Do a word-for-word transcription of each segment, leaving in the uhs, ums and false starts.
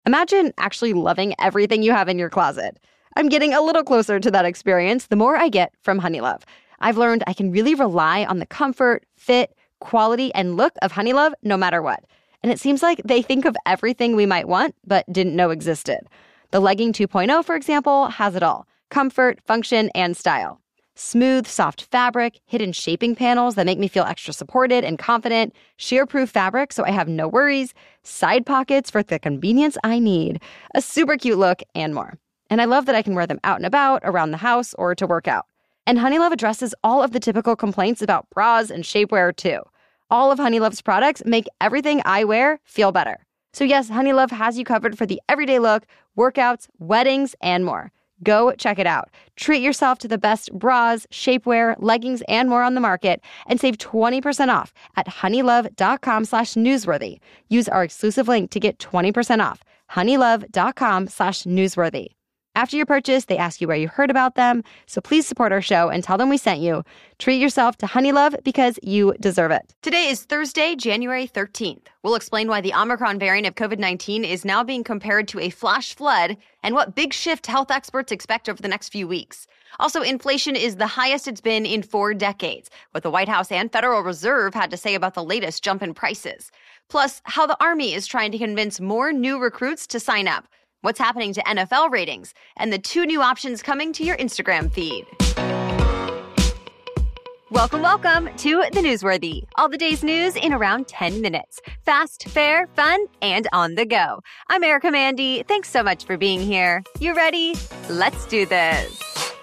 Imagine actually loving everything you have in your closet. I'm getting a little closer to that experience the more I get from Honeylove. I've learned I can really rely on the comfort, fit, quality, and look of Honeylove no matter what. And it seems like they think of everything we might want but didn't know existed. The Legging two point oh, for example, has it all: comfort, function, and style. Smooth, soft fabric, hidden shaping panels that make me feel extra supported and confident, shear-proof fabric so I have no worries, side pockets for the convenience I need, a super cute look, and more. And I love that I can wear them out and about, around the house, or to work out. And Honeylove addresses all of the typical complaints about bras and shapewear, too. All of Honeylove's products make everything I wear feel better. So yes, Honeylove has you covered for the everyday look, workouts, weddings, and more. Go check it out. Treat yourself to the best bras, shapewear, leggings, and more on the market, and save twenty percent off at honeylove.com slash newsworthy. Use our exclusive link to get twenty percent off. honeylove.com slash newsworthy. After your purchase, they ask you where you heard about them, so please support our show and tell them we sent you. Treat yourself to Honeylove because you deserve it. Today is Thursday, January thirteenth. We'll explain why the Omicron variant of covid nineteen is now being compared to a flash flood and what big shift health experts expect over the next few weeks. Also, inflation is the highest it's been in four decades, what the White House and Federal Reserve had to say about the latest jump in prices. Plus, how the Army is trying to convince more new recruits to sign up, what's happening to N F L ratings, and the two new options coming to your Instagram feed. Welcome, welcome to The Newsworthy. All the day's news in around ten minutes. Fast, fair, fun, and on the go. I'm Erica Mandy. Thanks so much for being here. You ready? Let's do this.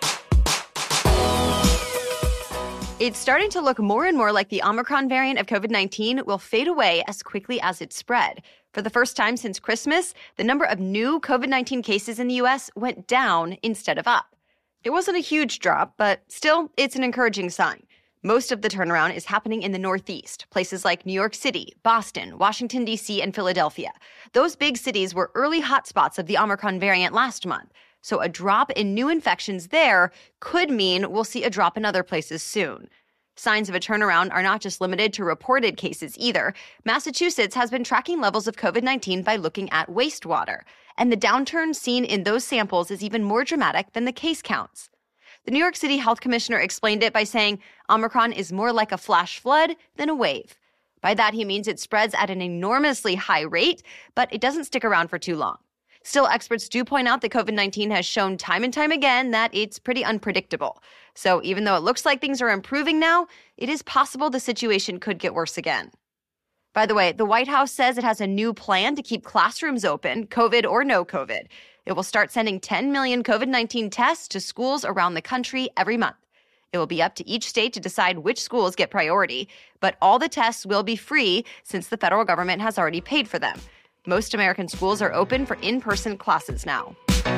It's starting to look more and more like the Omicron variant of covid nineteen will fade away as quickly as it spread. For the first time since Christmas, the number of new covid nineteen cases in the U S went down instead of up. It wasn't a huge drop, but still, it's an encouraging sign. Most of the turnaround is happening in the Northeast, places like New York City, Boston, Washington, D C, and Philadelphia. Those big cities were early hotspots of the Omicron variant last month. So a drop in new infections there could mean we'll see a drop in other places soon. Signs of a turnaround are not just limited to reported cases either. Massachusetts has been tracking levels of covid nineteen by looking at wastewater, and the downturn seen in those samples is even more dramatic than the case counts. The New York City Health Commissioner explained it by saying Omicron is more like a flash flood than a wave. By that, he means it spreads at an enormously high rate, but it doesn't stick around for too long. Still, experts do point out that covid nineteen has shown time and time again that it's pretty unpredictable. So even though it looks like things are improving now, it is possible the situation could get worse again. By the way, the White House says it has a new plan to keep classrooms open, COVID or no COVID. It will start sending ten million covid nineteen tests to schools around the country every month. It will be up to each state to decide which schools get priority, but all the tests will be free since the federal government has already paid for them. Most American schools are open for in-person classes now.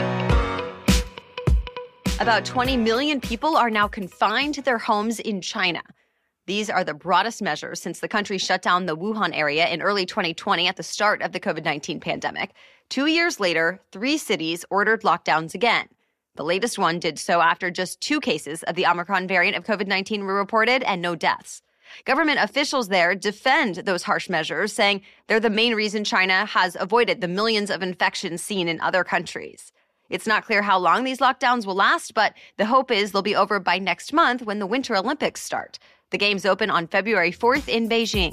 About twenty million people are now confined to their homes in China. These are the broadest measures since the country shut down the Wuhan area in early twenty twenty at the start of the covid nineteen pandemic. Two years later, three cities ordered lockdowns again. The latest one did so after just two cases of the Omicron variant of covid nineteen were reported and no deaths. Government officials there defend those harsh measures, saying they're the main reason China has avoided the millions of infections seen in other countries. It's not clear how long these lockdowns will last, but the hope is they'll be over by next month when the Winter Olympics start. The games open on February fourth in Beijing.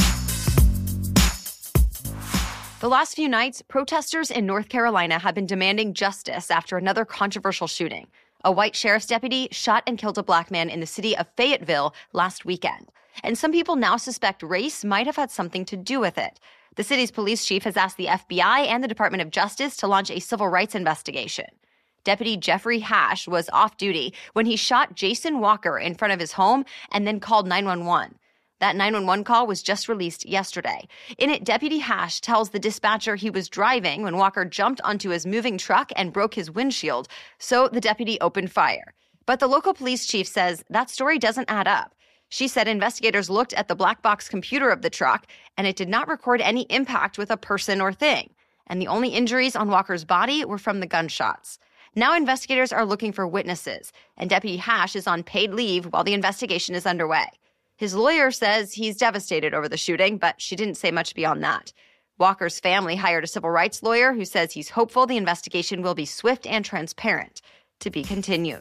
The last few nights, protesters in North Carolina have been demanding justice after another controversial shooting. A white sheriff's deputy shot and killed a black man in the city of Fayetteville last weekend. And some people now suspect race might have had something to do with it. The city's police chief has asked the F B I and the Department of Justice to launch a civil rights investigation. Deputy Jeffrey Hash was off duty when he shot Jason Walker in front of his home and then called nine one one. That nine one one call was just released yesterday. In it, Deputy Hash tells the dispatcher he was driving when Walker jumped onto his moving truck and broke his windshield, so the deputy opened fire. But the local police chief says that story doesn't add up. She said investigators looked at the black box computer of the truck, and it did not record any impact with a person or thing. And the only injuries on Walker's body were from the gunshots. Now investigators are looking for witnesses, and Deputy Hash is on paid leave while the investigation is underway. His lawyer says he's devastated over the shooting, but she didn't say much beyond that. Walker's family hired a civil rights lawyer who says he's hopeful the investigation will be swift and transparent. To be continued.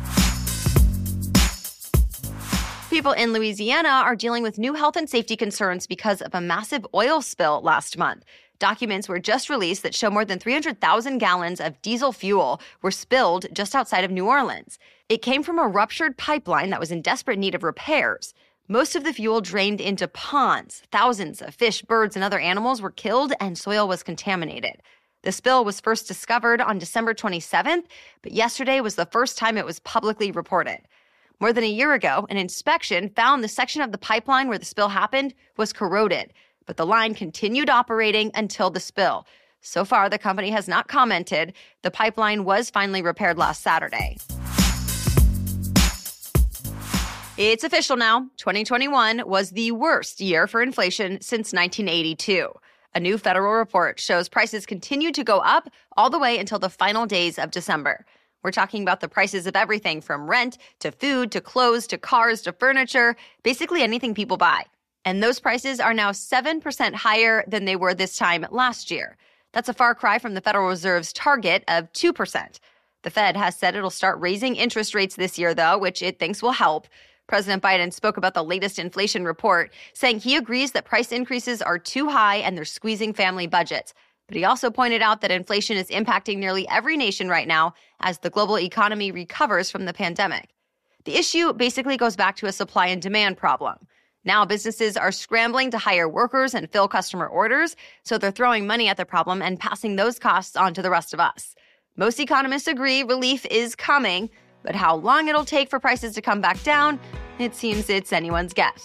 People in Louisiana are dealing with new health and safety concerns because of a massive oil spill last month. Documents were just released that show more than three hundred thousand gallons of diesel fuel were spilled just outside of New Orleans. It came from a ruptured pipeline that was in desperate need of repairs. Most of the fuel drained into ponds. Thousands of fish, birds, and other animals were killed, and soil was contaminated. The spill was first discovered on December twenty-seventh, but yesterday was the first time it was publicly reported. More than a year ago, an inspection found the section of the pipeline where the spill happened was corroded, but the line continued operating until the spill. So far, the company has not commented. The pipeline was finally repaired last Saturday. It's official now. twenty twenty-one was the worst year for inflation since nineteen eighty-two. A new federal report shows prices continued to go up all the way until the final days of December. We're talking about the prices of everything from rent to food to clothes to cars to furniture, basically anything people buy. And those prices are now seven percent higher than they were this time last year. That's a far cry from the Federal Reserve's target of two percent. The Fed has said it'll start raising interest rates this year, though, which it thinks will help. President Biden spoke about the latest inflation report, saying he agrees that price increases are too high and they're squeezing family budgets. But he also pointed out that inflation is impacting nearly every nation right now as the global economy recovers from the pandemic. The issue basically goes back to a supply and demand problem. Now businesses are scrambling to hire workers and fill customer orders, so they're throwing money at the problem and passing those costs on to the rest of us. Most economists agree relief is coming, but how long it'll take for prices to come back down, it seems it's anyone's guess.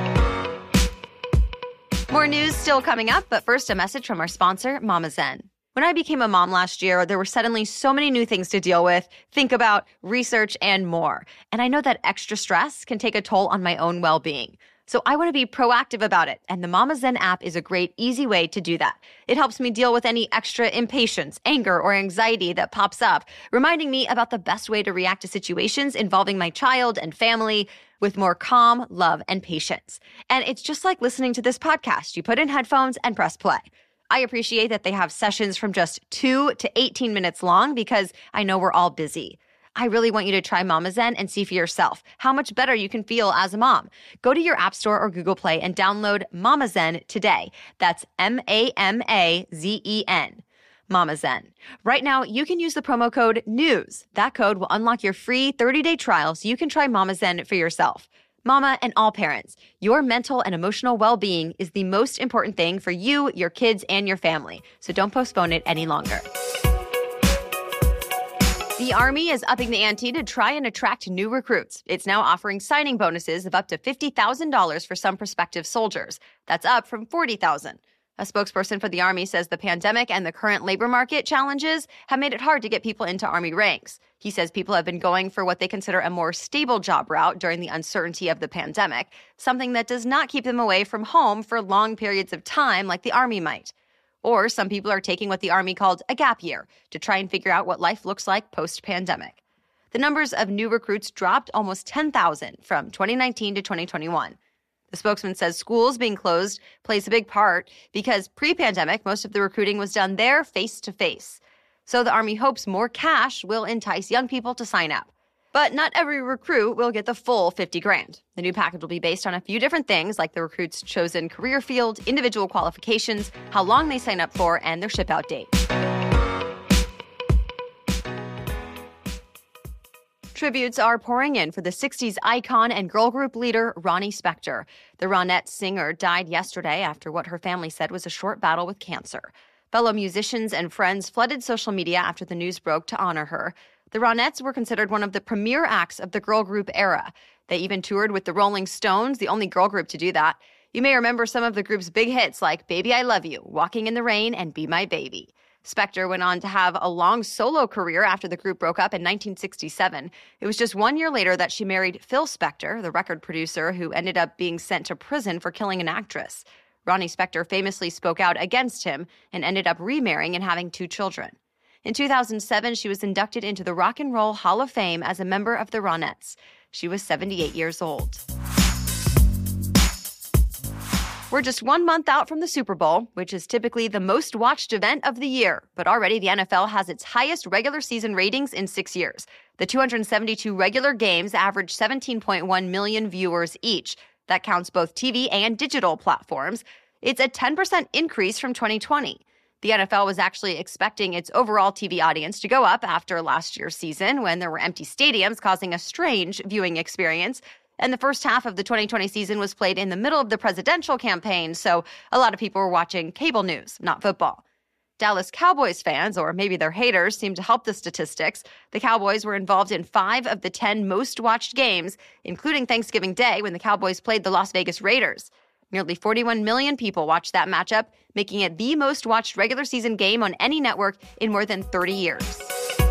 More news still coming up, but first a message from our sponsor, Mama Zen. When I became a mom last year, there were suddenly so many new things to deal with, think about, research, and more. And I know that extra stress can take a toll on my own well-being. So I want to be proactive about it, and the Mama Zen app is a great, easy way to do that. It helps me deal with any extra impatience, anger, or anxiety that pops up, reminding me about the best way to react to situations involving my child and family with more calm, love, and patience. And it's just like listening to this podcast. You put in headphones and press play. I appreciate that they have sessions from just two to eighteen minutes long because I know we're all busy. I really want you to try Mama Zen and see for yourself how much better you can feel as a mom. Go to your App Store or Google Play and download Mama Zen today. That's M A M A Z E N. Mama Zen. Right now, you can use the promo code NEWS. That code will unlock your free thirty-day trial so you can try Mama Zen for yourself. Mama and all parents, your mental and emotional well-being is the most important thing for you, your kids, and your family. So don't postpone it any longer. The Army is upping the ante to try and attract new recruits. It's now offering signing bonuses of up to fifty thousand dollars for some prospective soldiers. That's up from forty thousand dollars. A spokesperson for the Army says the pandemic and the current labor market challenges have made it hard to get people into Army ranks. He says people have been going for what they consider a more stable job route during the uncertainty of the pandemic, something that does not keep them away from home for long periods of time like the Army might. Or some people are taking what the Army called a gap year to try and figure out what life looks like post-pandemic. The numbers of new recruits dropped almost ten thousand from twenty nineteen to twenty twenty-one. The spokesman says schools being closed plays a big part because pre-pandemic, most of the recruiting was done there face-to-face. So the Army hopes more cash will entice young people to sign up. But not every recruit will get the full fifty grand. The new package will be based on a few different things like the recruit's chosen career field, individual qualifications, how long they sign up for, and their ship-out date. Tributes are pouring in for the sixties icon and girl group leader Ronnie Spector. The Ronettes singer died yesterday after what her family said was a short battle with cancer. Fellow musicians and friends flooded social media after the news broke to honor her. The Ronettes were considered one of the premier acts of the girl group era. They even toured with the Rolling Stones, the only girl group to do that. You may remember some of the group's big hits like Baby I Love You, Walking in the Rain, and Be My Baby. Spector went on to have a long solo career after the group broke up in nineteen sixty-seven. It was just one year later that she married Phil Spector, the record producer who ended up being sent to prison for killing an actress. Ronnie Spector famously spoke out against him and ended up remarrying and having two children. In two thousand seven, she was inducted into the Rock and Roll Hall of Fame as a member of the Ronettes. She was seventy-eight years old. We're just one month out from the Super Bowl, which is typically the most watched event of the year. But already the N F L has its highest regular season ratings in six years. The two hundred seventy-two regular games average seventeen point one million viewers each. That counts both T V and digital platforms. It's a ten percent increase from twenty twenty. The N F L was actually expecting its overall T V audience to go up after last year's season when there were empty stadiums causing a strange viewing experience. And the first half of the twenty twenty season was played in the middle of the presidential campaign, so a lot of people were watching cable news, not football. Dallas Cowboys fans, or maybe their haters, seem to help the statistics. The Cowboys were involved in five of the ten most watched games, including Thanksgiving Day when the Cowboys played the Las Vegas Raiders. Nearly forty-one million people watched that matchup, making it the most watched regular season game on any network in more than thirty years.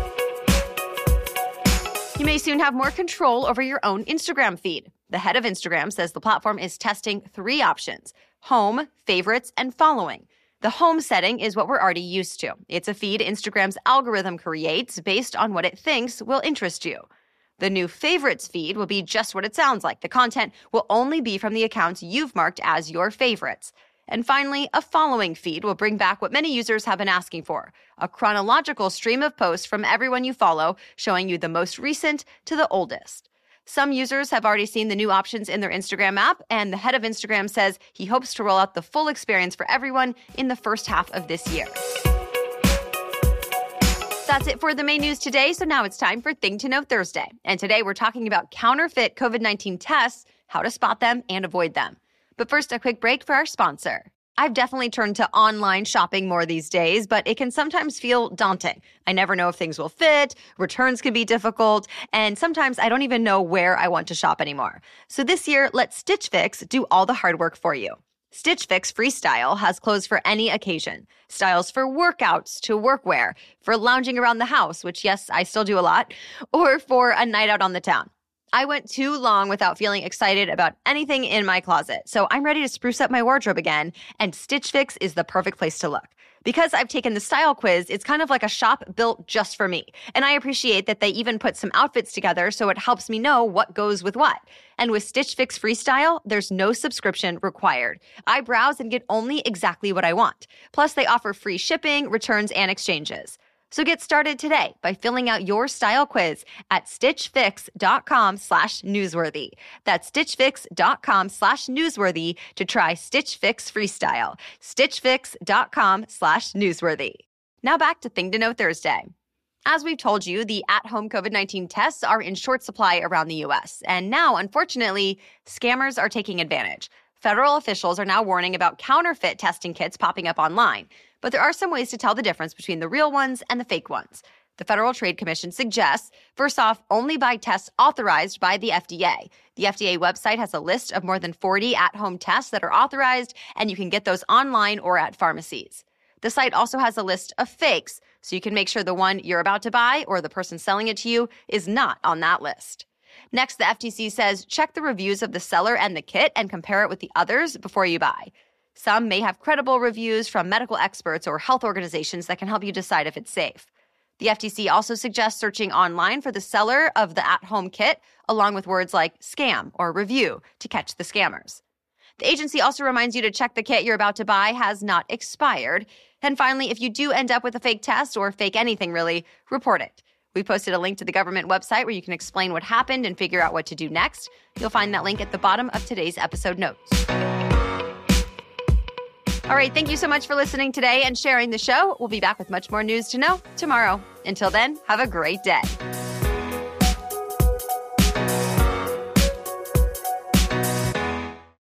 You may soon have more control over your own Instagram feed. The head of Instagram says the platform is testing three options: home, favorites, and following. The home setting is what we're already used to. It's a feed Instagram's algorithm creates based on what it thinks will interest you. The new favorites feed will be just what it sounds like. The content will only be from the accounts you've marked as your favorites. And finally, a following feed will bring back what many users have been asking for: a chronological stream of posts from everyone you follow, showing you the most recent to the oldest. Some users have already seen the new options in their Instagram app, and the head of Instagram says he hopes to roll out the full experience for everyone in the first half of this year. That's it for the main news today, so now it's time for Thing to Know Thursday. And today we're talking about counterfeit COVID nineteen tests, how to spot them and avoid them. But first, a quick break for our sponsor. I've definitely turned to online shopping more these days, but it can sometimes feel daunting. I never know if things will fit, returns can be difficult, and sometimes I don't even know where I want to shop anymore. So this year, let Stitch Fix do all the hard work for you. Stitch Fix Freestyle has clothes for any occasion. Styles for workouts to workwear, for lounging around the house, which yes, I still do a lot, or for a night out on the town. I went too long without feeling excited about anything in my closet, so I'm ready to spruce up my wardrobe again, and Stitch Fix is the perfect place to look. Because I've taken the style quiz, it's kind of like a shop built just for me, and I appreciate that they even put some outfits together so it helps me know what goes with what. And with Stitch Fix Freestyle, there's no subscription required. I browse and get only exactly what I want. Plus, they offer free shipping, returns, and exchanges. So get started today by filling out your style quiz at stitchfix.com slash newsworthy. That's stitchfix.com slash newsworthy to try Stitch Fix Freestyle. stitchfix.com slash newsworthy. Now back to Thing to Know Thursday. As we've told you, the at-home COVID nineteen tests are in short supply around the U S. And now, unfortunately, scammers are taking advantage. Federal officials are now warning about counterfeit testing kits popping up online. But there are some ways to tell the difference between the real ones and the fake ones. The Federal Trade Commission suggests, first off, only buy tests authorized by the F D A. The F D A website has a list of more than forty at-home tests that are authorized, and you can get those online or at pharmacies. The site also has a list of fakes, so you can make sure the one you're about to buy or the person selling it to you is not on that list. Next, the F T C says check the reviews of the seller and the kit and compare it with the others before you buy. Some may have credible reviews from medical experts or health organizations that can help you decide if it's safe. The F T C also suggests searching online for the seller of the at-home kit, along with words like scam or review to catch the scammers. The agency also reminds you to check the kit you're about to buy has not expired. And finally, if you do end up with a fake test or fake anything really, report it. We posted a link to the government website where you can explain what happened and figure out what to do next. You'll find that link at the bottom of today's episode notes. All right, thank you so much for listening today and sharing the show. We'll be back with much more news to know tomorrow. Until then, have a great day.